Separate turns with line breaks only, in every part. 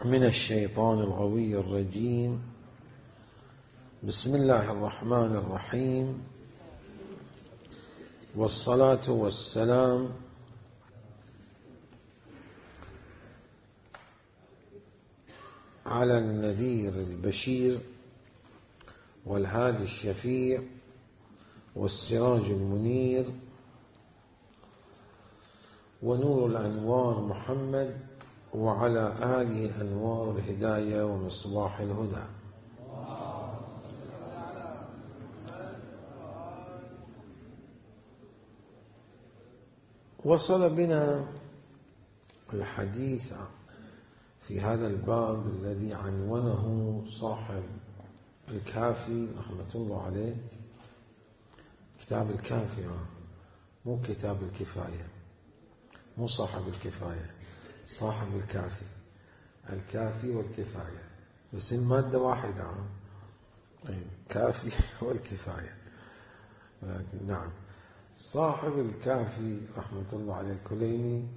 من الشيطان الغوي الرجيم. بسم الله الرحمن الرحيم، والصلاة والسلام على النذير البشير والهادي الشفيع والسراج المنير ونور الأنوار محمد، وعلى آله أنوار الهداية ومصباح الهدى. وصل بنا الحديث في هذا الباب الذي عنونه صاحب الكافي رحمة الله عليه، كتاب الكافي، مو كتاب الكفاية، مو صاحب الكفاية، صاحب الكافي. الكافي والكفاية بس المادة واحدة، الكافي والكفاية. نعم، صاحب الكافي رحمة الله عليه الكليني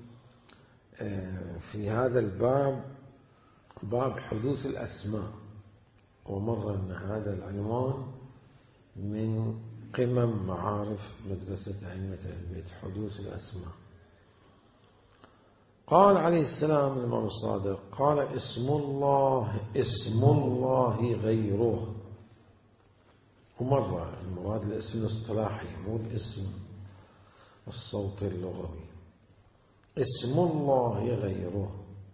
في هذا الباب، باب حدوث الأسماء، ومر أن هذا العنوان من قمم معارف مدرسة أئمة البيت، حدوث الأسماء. قال عليه السلام الإمام الصادق، قال اسم الله غيره. ومرة المراد الاسم الاصطلاحي، مو الاسم الصوت اللغوي. اسم الله غيره،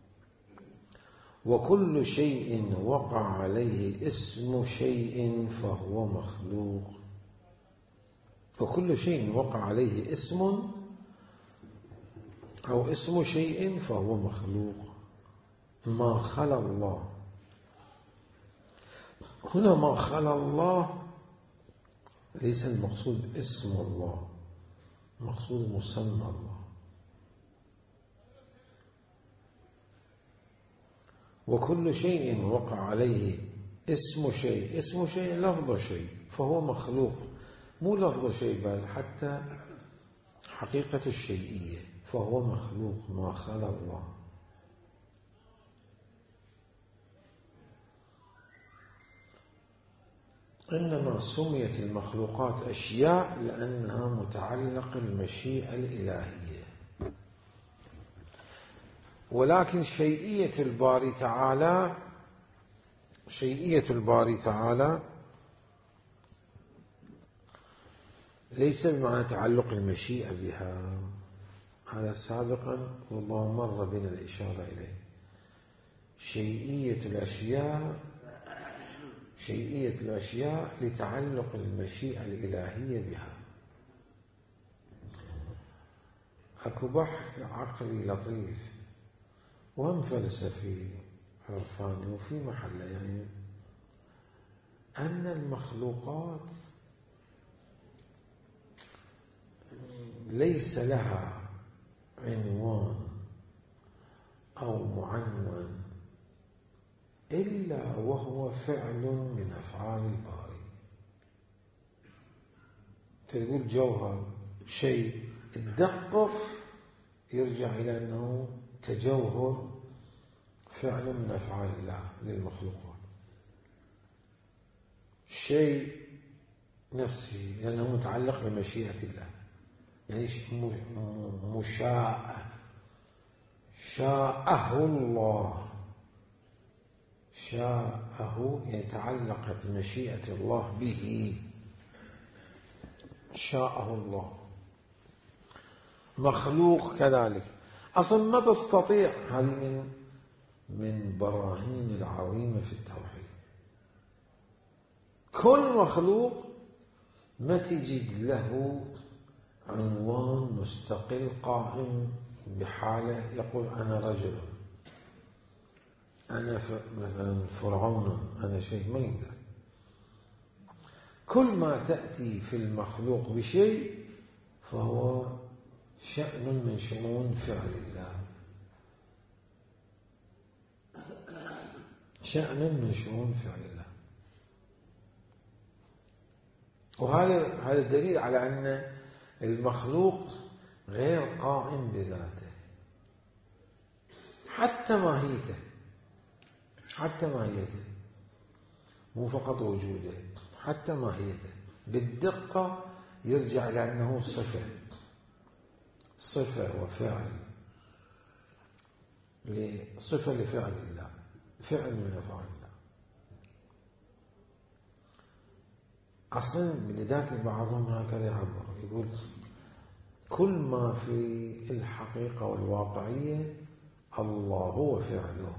وكل شيء وقع عليه اسم شيء فهو مخلوق. وكل شيء وقع عليه اسم أو اسم شيء فهو مخلوق ما خلا الله. هنا ما خلا الله ليس المقصود اسم الله، المقصود مسمى الله. وكل شيء وقع عليه اسم شيء، اسم شيء لفظ شيء فهو مخلوق، مو لفظ شيء بل حتى حقيقة الشيئية، فهو مخلوق ما خلا الله. إنما سميت المخلوقات أشياء لأنها متعلق المشيئة الإلهية، ولكن شيئية الباري تعالى ليس بمعنى تعلق المشيئة بها. هذا سابقا والله مر بنا الإشارة إليه. شيئية الأشياء لتعلق المشيئة الإلهية بها. أكو بحث عقلي لطيف وهم فلسفي عرفاني وفي محله، يعني أن المخلوقات ليس لها عنوان أو معنون إلا وهو فعل من أفعال الباري. تقول جوهر شيء، الدقق يرجع إلى أنه تجوهر فعل من أفعال الله للمخلوقات. شيء نفسي لأنه متعلق بمشيئة الله، يعني مشاء، شاءه الله، شاءه يتعلقت مشيئة الله به، شاءه الله. مخلوق كذلك أصلا ما تستطيع، هذه من براهين العظيمة في التوحيد. كل مخلوق ما تجد له عنوان مستقل قائم بحاله، يقول أنا رجل، أنا مثلا فرعون، أنا شيء، ما يقدر. كل ما تأتي في المخلوق بشيء فهو شأن من شؤون فعل الله، شأن من شؤون فعل الله. وهذا الدليل على أن المخلوق غير قائم بذاته، حتى ماهيته حتى ماهيته، مو فقط وجوده، حتى ماهيته بالدقة يرجع لأنه صفة وفعل، صفة لفعل الله، فعل من أفعال الله. أصلا لذلك بعضهم هكذا يعبر، يقول كل ما في الحقيقة والواقعية الله هو فعله.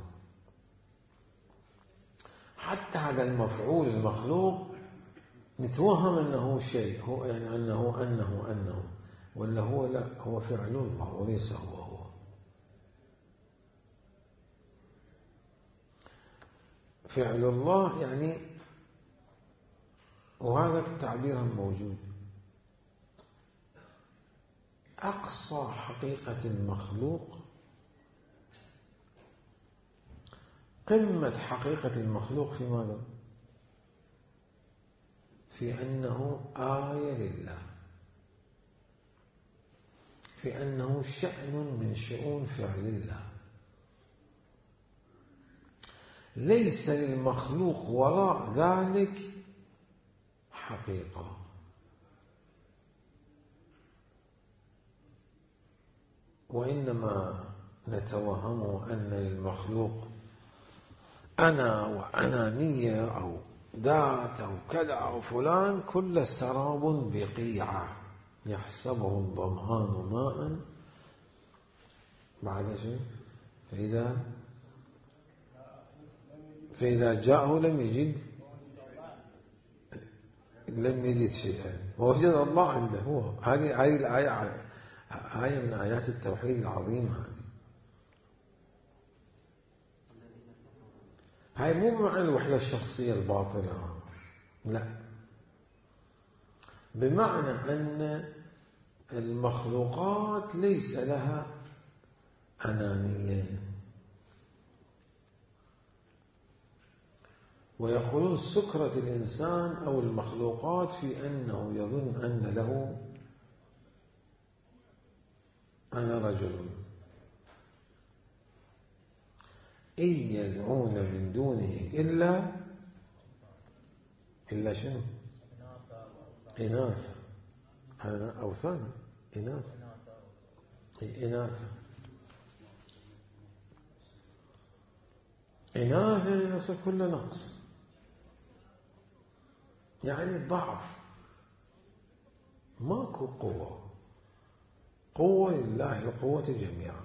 حتى هذا المفعول المخلوق نتوهم أنه شيء، هو يعني أنه ولا هو لا، هو فعل الله وليس هو. فعل الله يعني، وهذا التعبير موجود. أقصى حقيقة المخلوق، قمة حقيقة المخلوق في ماذا؟ في أنه آية لله، في أنه شأن من شؤون فعل الله. ليس للمخلوق وراء ذلك حقيقة. وإنما نتوهم أن للمخلوق أنا وأنانية أو ذات أو كذا أو فلان، كل سراب بقيعة يحسبه الظمآن ماء بعد شيء فإذا جاءه لم يجد شيئا ووجد الله عنده. هو هذه الآية آية من آيات التوحيد العظيمة. هاي مو بمعنى الوحدة الشخصية الباطلة، لا، بمعنى أن المخلوقات ليس لها أنانية. ويقولون سكرة الإنسان أو المخلوقات في أنه يظن أن له أنا رجل، إن يدعون من دونه إلا شنو؟ إناثا. أنا أوثان إناثا كل نقص، يعني ضعف، ماكو قوة لله القوة جميعا.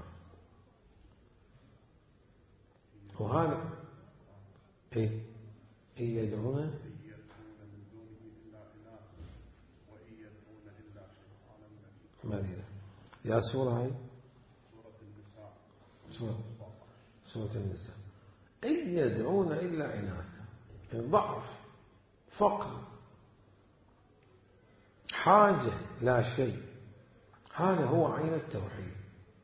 وهذا إن يدعون ماذا يا سورة هاي؟ سورة النساء. إن يدعون إلا إناثا، ضعف، فقر، حاجة، لا شيء. هذا هو عين التوحيد.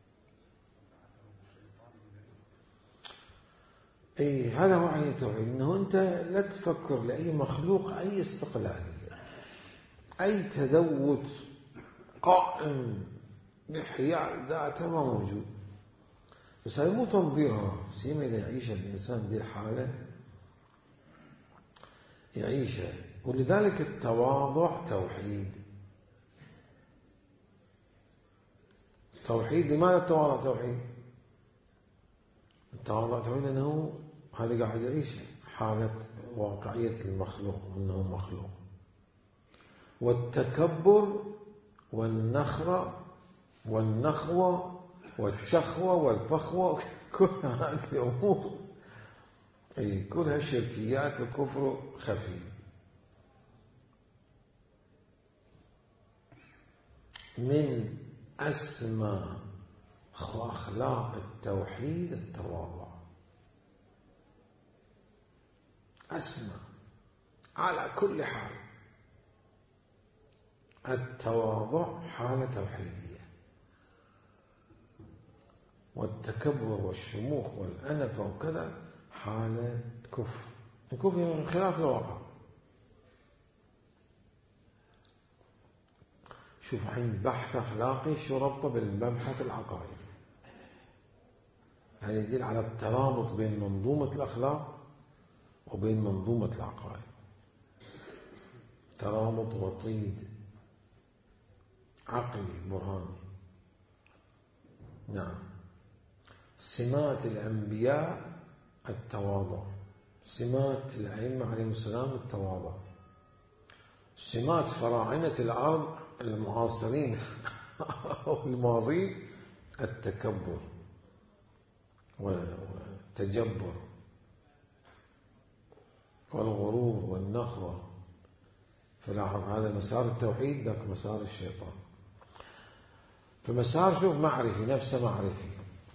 هذا هو عين التوحيد، إنه أنت لا تفكر لأي مخلوق أي استقلالية، أي تذوت قائم بإحياء ذاته ما موجود. بس هذا مو تنظيرها، سيما إذا يعيش الإنسان دي الحالة يعيشها. ولذلك التواضع توحيد. لماذا التواضع توحيد؟ التواضع توحيد لأنه هذا قاعد يعيش حالة واقعية المخلوق وأنه مخلوق. والتكبر والنخرة والنخوة والشخوة والفخوة، كل هذه الأمور كلها شركيات وكفر خفي. من أسمى أخلاق التوحيد التواضع، أسمى على كل حال. التواضع حالة توحيدية، والتكبر والشموخ والأنف وكذا حالة كفر. الكفر من خلاف الواقع. شوف حين بحث أخلاقي شو ربطه بالمبحث العقائدي، يعني يدل على الترابط بين منظومة الأخلاق وبين منظومة العقائد، ترابط وطيد عقلي برهاني. نعم. سمات الأنبياء التواضع، سمات الأئمة عليهم السلام التواضع، سمات فراعنة الأرض المعاصرين أو الماضين التكبر والتجبر والغرور والنخوة. فلاحظ هذا مسار التوحيد، ذاك مسار الشيطان. فمسار شوف معرفي، نفسه معرفي.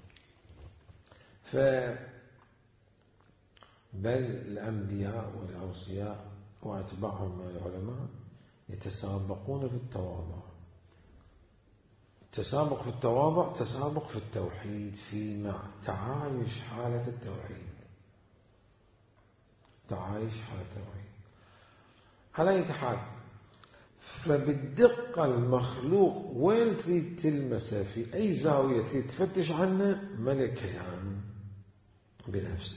بل الأنبياء والأوصياء وأتباعهم من العلماء يتسابقون في التواضع. التسابق في التواضع تسابق في التوحيد، في تعايش حالة التوحيد، تعايش حالة التوحيد. على أي حال، فبالدقة المخلوق وين تريد تلمسه، في أي زاوية تريد تفتش عنه، ملك كيان بنفسه.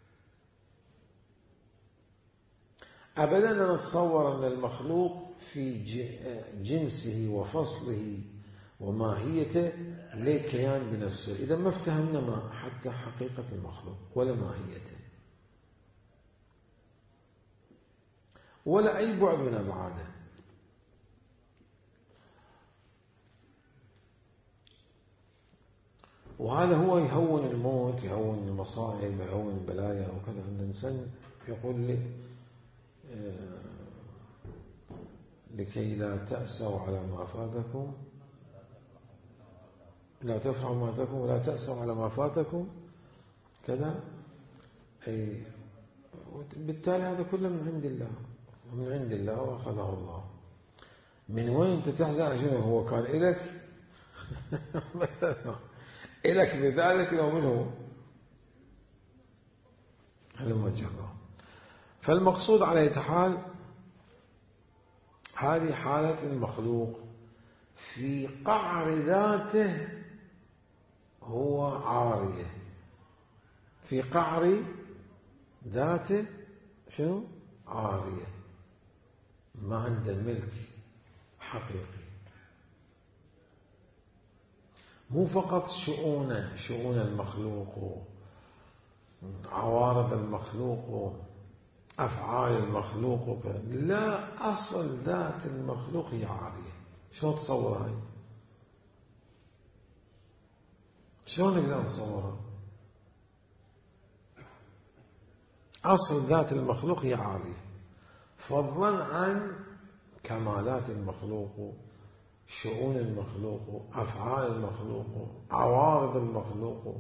أبدا نتصور أن المخلوق في جنسه وفصله وماهيته ليه كيان بنفسه، إذا ما افتهمنا ما حتى حقيقة المخلوق ولا ماهيته ولا أي بعد من أبعاده. وهذا هو يهون الموت، يهون المصائب، يهون البلايا وكذا. أن الإنسان يقول لي لكي لا تأسوا على ما فاتكم، لا تفرحوا ما فاتكم ولا تأسوا على ما فاتكم كذا. أي بالتالي هذا كله من عند الله، ومن عند الله وأخذه الله. من وين أنت تحزن؟ شنو هو كان إلك مثلا إلك بذلك لو منه هلما جرى. فالمقصود على أي حال هذه حالة المخلوق في قعر ذاته هو عارية، في قعر ذاته شنو؟ عارية، ما عنده ملك حقيقي. مو فقط شؤون المخلوق وعوارض المخلوق وأفعال المخلوق وكذا، لا، أصل ذات المخلوق هي عارية. شلون تصور هاي؟ شلون نقدر نصورها؟ أصل ذات المخلوق هي عارية، فضلا عن كمالات المخلوق، شؤون المخلوق، أفعال المخلوق، عوارض المخلوق،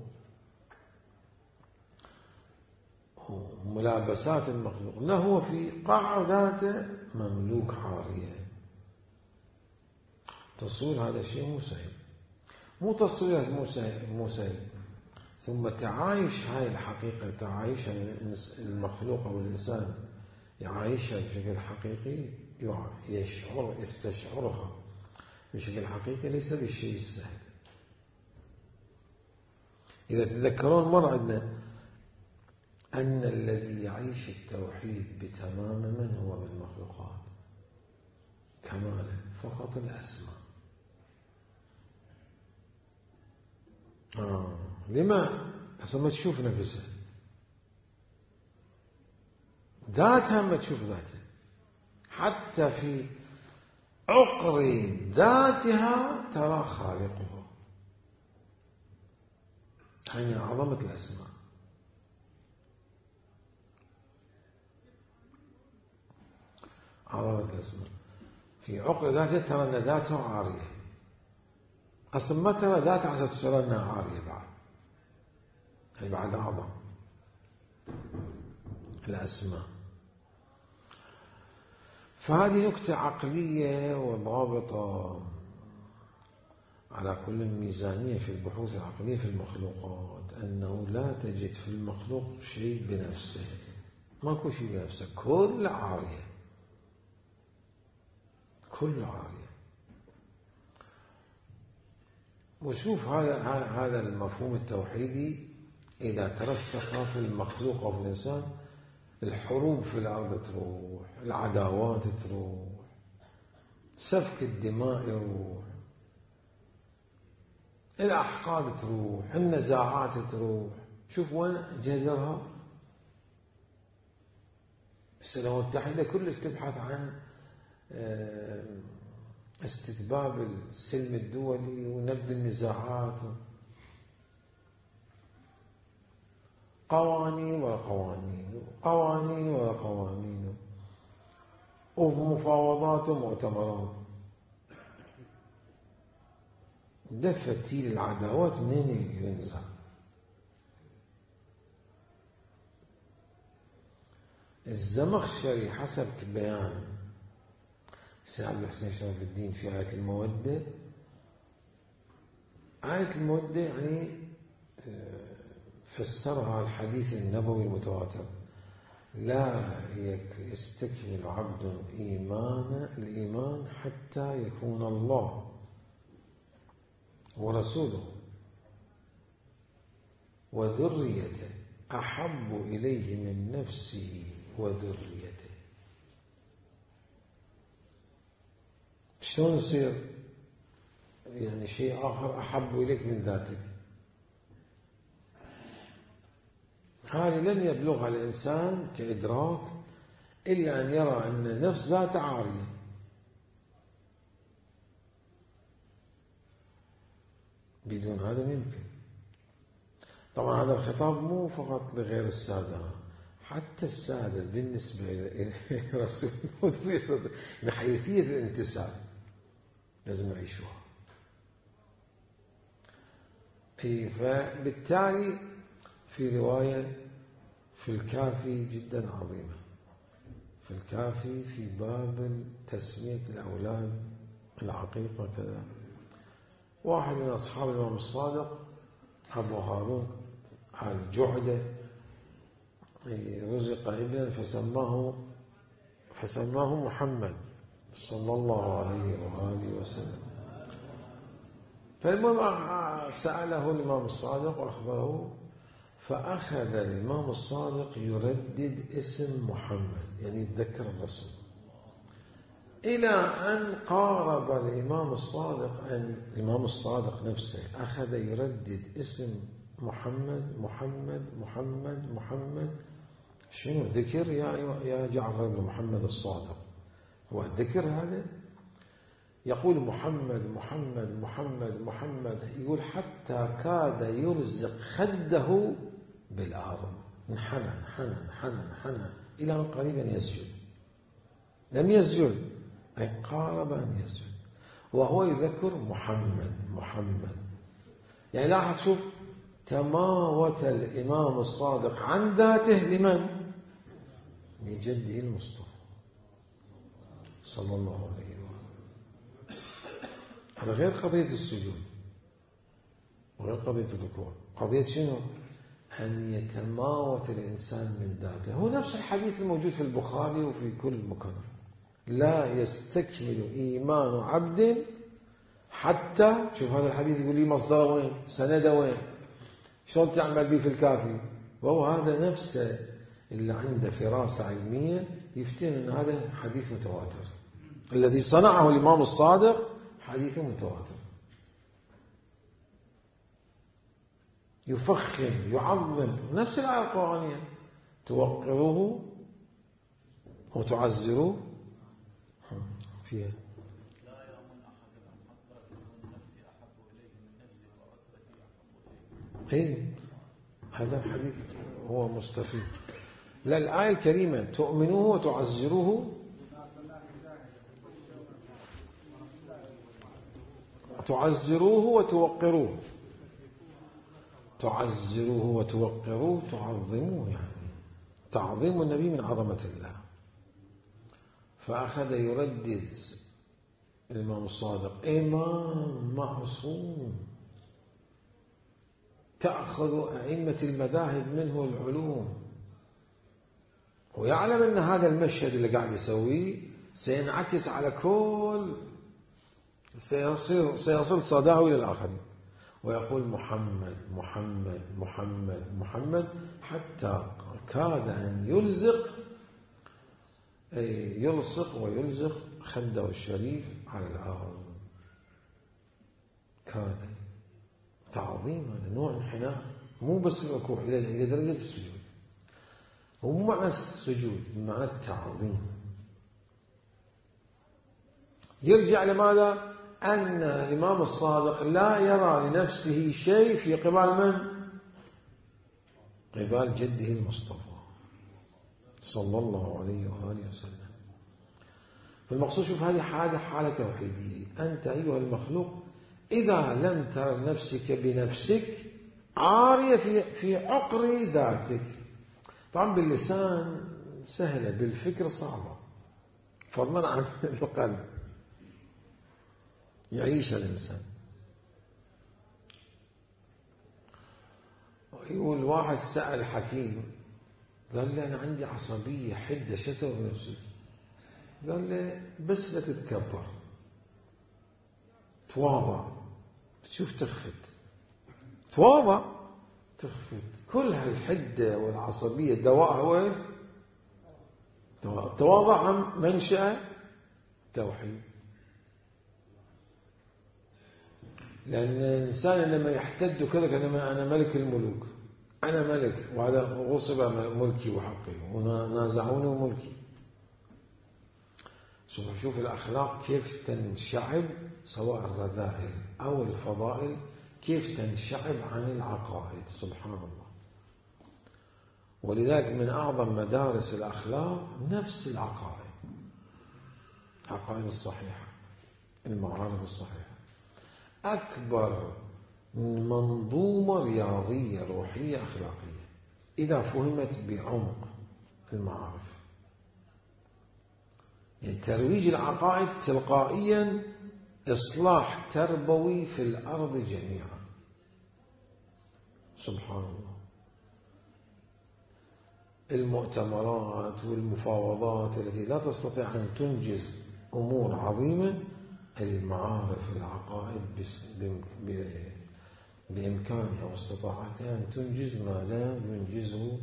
ملابسات المخلوق. لا، هو في قعر ذاته مملوك عارية. تصوير هذا الشيء مو سهل، مو تصوير مو سهل. ثم تعايش هاي الحقيقة، تعايش المخلوق أو الإنسان يعايشها بشكل حقيقي، يستشعرها بشكل حقيقي، ليس بالشيء السهل. إذا تذكرون مر عندنا أن الذي يعيش التوحيد بتمام من هو من المخلوقات كماله فقط الأسماء. لما؟ أصلا ما تشوف نفسها، ذاتها ما تشوف ذاتها، حتى في عقر ذاتها ترى خالقها. هي عظمة الأسماء. عظمة الأسماء في عقر ذاتها ترى أن ذاتها عارية. أصلا ما ترى ذاتها عشان ترى أنها عارية بعد، هي بعد أعظم الأسماء. فهذه نكتة عقلية وضابطة على كل ميزانية في البحوث العقلية في المخلوقات، أنه لا تجد في المخلوق شيء بنفسه، ماكو شيء بنفسه، كل عارية، كل عارية. وشوف هذا المفهوم التوحيدي إذا ترسخ في المخلوق أو في الإنسان الحروب في الأرض تروح، العداوات تروح، سفك الدماء يروح، الأحقاد تروح، النزاعات تروح. شوف وين جذرها. السلام المتحدة كلش تبحث عن استتباب السلم الدولي ونبذ النزاعات، قوانين ولا قوانين، قوانين ولا قوانين، ومفاوضات ومؤتمرات. ده فتيل العداوات منين ينزع؟ الزمخشري حسب بيان سيد عبد الحسين شرف الدين في آية المودة، آية المودة يعني فسرها الحديث النبوي المتواتر: لا يستكمل عبد الإيمان حتى يكون الله ورسوله وذريته أحب إليه من نفسه وذريته. شلون يصير يعني شيء آخر أحب إليك من ذاتك؟ هذه لن يبلغها الإنسان كإدراك إلا أن يرى أن النفس لا تعارية. بدون هذا يمكن. طبعا هذا الخطاب مو فقط لغير السادة، حتى السادة بالنسبة إلى رسول من حيثية الانتساب لازم يعيشوها. فبالتالي في رواية في الكافي جدا عظيمة، في الكافي في باب تسمية الأولاد العقيقة كذا، واحد من أصحاب الإمام الصادق أبو هارون الجعدة رزق ابنا فسماه محمد صلى الله عليه وآله وسلم. فالمهم سأله الإمام الصادق وأخبره، فأخذ الإمام الصادق يردد اسم محمد، يعني يتذكر الرسول، إلى أن قارب الإمام الصادق نفسه أخذ يردد اسم محمد محمد محمد محمد. شنو ذكر يا جعفر بن محمد الصادق؟ هو الذكر هذا؟ يقول محمد محمد محمد محمد، يقول حتى كاد يلزق خده بالأرض، انحنى إلى أن قريبا يسجد. لم يسجد، أي قارب أن يسجد وهو يذكر محمد محمد. يعني لاحظ، شوف تماوت الإمام الصادق عن ذاته لمن؟ لجده المصطفى صلى الله عليه وسلم. هذا غير قضية السجود وغير قضية الركوع. قضية شنو؟ أن يتماوت الإنسان من ذاته. هو نفس الحديث الموجود في البخاري وفي كل مكان: لا يستكمل إيمان عبد حتى، شوف هذا الحديث يقول لي مصدر وين، سند وين، شلون تعمل به في الكافي. وهو هذا نفسه اللي عنده فراسة علمية يفتن أن هذا حديث متواتر، الذي صنعه الإمام الصادق حديث متواتر. يفخم يعظم نفس الآية القرآنية: توقروه وتعزروه فيها. لا يؤمن أحد أن حتى تكون نفسي أحب إليه من نفسي وأتركي أحب إليه. هذا الحديث هو مستفيد. لا، الآية الكريمة: تؤمنوه وتعزروه، تعزروه وتوقروه، تعزروه وتوقروه، تعظموه، يعني تعظيم النبي من عظمة الله. فأخذ يردد الإمام الصادق: إمام معصوم تأخذ أئمة المذاهب منه العلوم، ويعلم أن هذا المشهد اللي قاعد يسويه سينعكس على كل، سيصل صداه إلى الآخرين، ويقول محمد محمد محمد محمد حتى كاد أن يلزق أي يلصق ويلزق خده الشريف على الأرض. كان تعظيم، هذا نوع انحناء، مو بس الركوع، إلى درجة السجود. هو معنى السجود معنى التعظيم. يرجع لماذا؟ أن الإمام الصادق لا يرى لنفسه شيء في قبال من؟ قبال جده المصطفى صلى الله عليه وآله وسلم. فالمقصود، شوف، هذه حالة توحيدية. أنت أيها المخلوق إذا لم تر نفسك بنفسك عارية في عقر ذاتك. طبعا باللسان سهلة، بالفكر صعبة، فضلا عن القلب يعيش الإنسان. يقول واحد سأل حكيم، قال له أنا عندي عصبية حدة، شو أسوي بنفسي؟ قال له بس لا تتكبر، تواضع، تشوف تخفت، تواضع تخفت. كل هالحدة والعصبية دواءها وين؟ تواضع عن منشأ توحيد. لأن الإنسان لما يحتد كذا كأنما أنا ملك الملوك، أنا ملك وهذا غصب ملكي وحقي ونازعوني وملكي. شوف الأخلاق كيف تنشعب، سواء الرذائل أو الفضائل، كيف تنشعب عن العقائد. سبحان الله. ولذلك من أعظم مدارس الأخلاق نفس العقائد، العقائد الصحيحة، المعارف الصحيحة. أكبر منظومة رياضية روحية أخلاقية إذا فهمت بعمق المعارف. يعني ترويج العقائد تلقائيا إصلاح تربوي في الأرض جميعا. سبحان الله. المؤتمرات والمفاوضات التي لا تستطيع أن تنجز أمور عظيمة، المعارف العقائد بإمكانها واستطاعتها أن تنجز ما لا ينجزه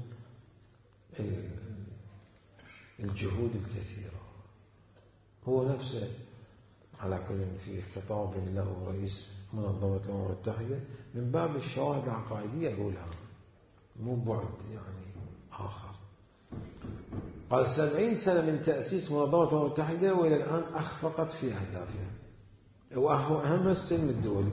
الجهود الكثيرة. هو نفسه على كل في خطاب له رئيس منظمة الأمم المتحدة من باب الشواهد العقائدية يقولها، مو بعد يعني آخر. قال 70 سنة من تأسيس منظمة الأمم المتحدة وإلى الآن أخفقت في أهدافها، وأهم السلم الدولي.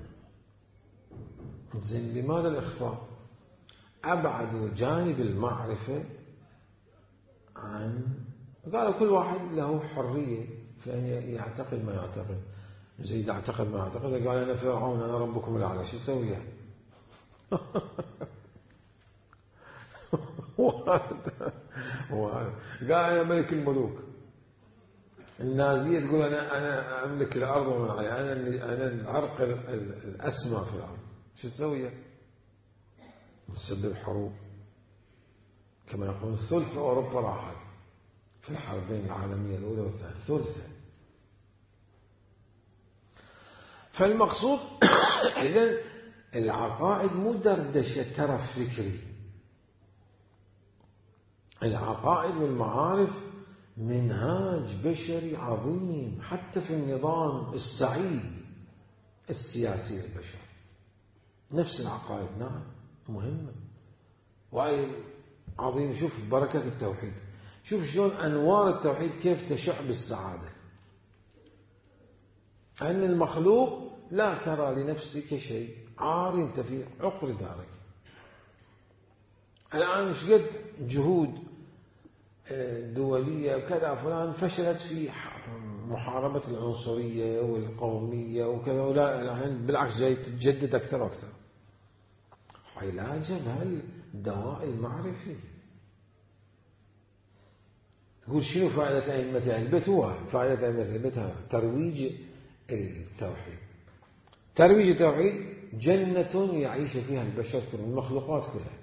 زين، لماذا الإخفاق؟ أبعدوا جانب المعرفة عن، قالوا كل واحد له حرية في أن يعتقد ما يعتقد. زي إذا اعتقد ما يعتقد، قال أنا فرعون أنا ربكم الأعلى، شو يسوي يعني؟ قال أنا ملك الملوك. النازية تقول أنا أملك الأرض ومن عليها، أنا العرق الأسمى في الأرض، شو يسوي؟ مسبب حروب. كما يقول ثلث أوروبا راحت في الحربين العالمية الأولى والثانية، ثلثة. فالمقصود إذن العقائد مو دردشة ترف فكري. العقائد والمعارف منهاج بشري عظيم، حتى في النظام السعيد السياسي للبشر. نفس العقائد نعم مهمة وأي عظيم. شوف بركة التوحيد، شوف شلون أنوار التوحيد كيف تشع بالسعادة. أن المخلوق لا ترى لنفسك شيء، عار أنت في عقر دارك. الآن مش قد جهود دولية وكذا فلان فشلت في محاربة العنصرية والقومية وكذا، ولا الآن بالعكس جاي تتجدد أكثر وأكثر. علاجها الدواء المعرفي. يقول شنو فائدة أئمة أهل البيت؟ هو فائدة أئمة أهل البيت ترويج التوحيد. ترويج التوحيد جنة يعيش فيها البشر كلهم، المخلوقات كلها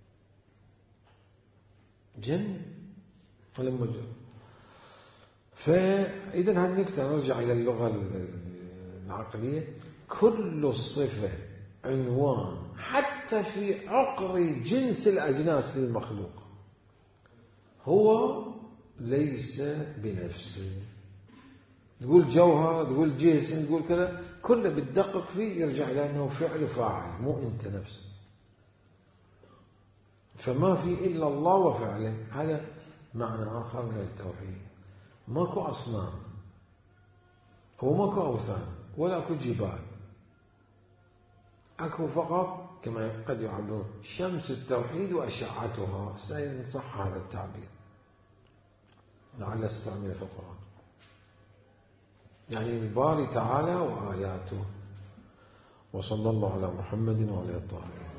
جنة فلما جاء. فإذا هذه نكتة، نرجع إلى اللغة العقلية. كل الصفة عنوان حتى في عقر جنس الأجناس للمخلوق، هو ليس بنفسه. تقول جوهر، تقول جسم، تقول كذا، كله بتدقق فيه يرجع إلى أنه فعل فاعل، مو أنت نفسك. فما في إلا الله وفعله. هذا معنى آخر من التوحيد. ماكو أصنام وماكو أوثان ولا أكو جبال، أكو فقط كما قد يعبرون شمس التوحيد وأشعتها. سينصح هذا التعبير لعل استعمل في القرآن، يعني الباري تعالى وآياته. وصلى الله على محمد وعلى الطاهرين.